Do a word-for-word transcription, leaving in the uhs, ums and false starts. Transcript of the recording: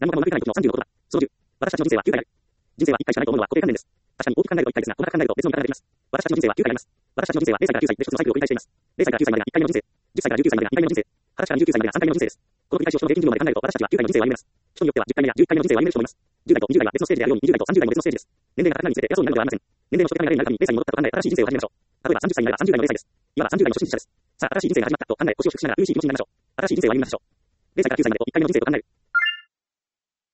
何もかもうまくいかない時のさんじゅうのことだ。そのじゅう。私たちの人生はきゅうかいある。人生はいっかいしかないと思うのは固定観念です。確かに大きく考えるといっかいですが、細かく考えると別の見方ができます。私たちの人生はきゅうかいあります。私たちの人生はれいさいからきゅうさいで一つのサイクルを繰り返しています。れいさいからきゅうさいまでがいっかいめの人生。じゅっさいからじゅうきゅうさいまでがにかいめの人生。はたちからにじゅうきゅうさいまでがさんかいめの人生です。この繰り返しを人の平均寿命まで考えると私たちはきゅうかいの人生を歩めます。人によってはじゅっかいめやじゅういっかいめの人生を歩める人もいます。じゅう代とにじゅう代が別のステージであるようににじゅう代とさんじゅう代も別のステージです。年齢が高くなるにつれて偉そうになるのではありません。年齢の初手が誰になるかにれいさいに戻ったと考え新しい人生を始めましょう。例えばさんじゅっさいになればさんじゅう代のれいさいです。今はさんじゅう代の初心者です。さあ新しい人生が始まったと考え腰を低くしながら優しい気持ちになりましょう。新しい人生を歩みましょう。れいさいからきゅうさいまでをいっかいめの人生と考える。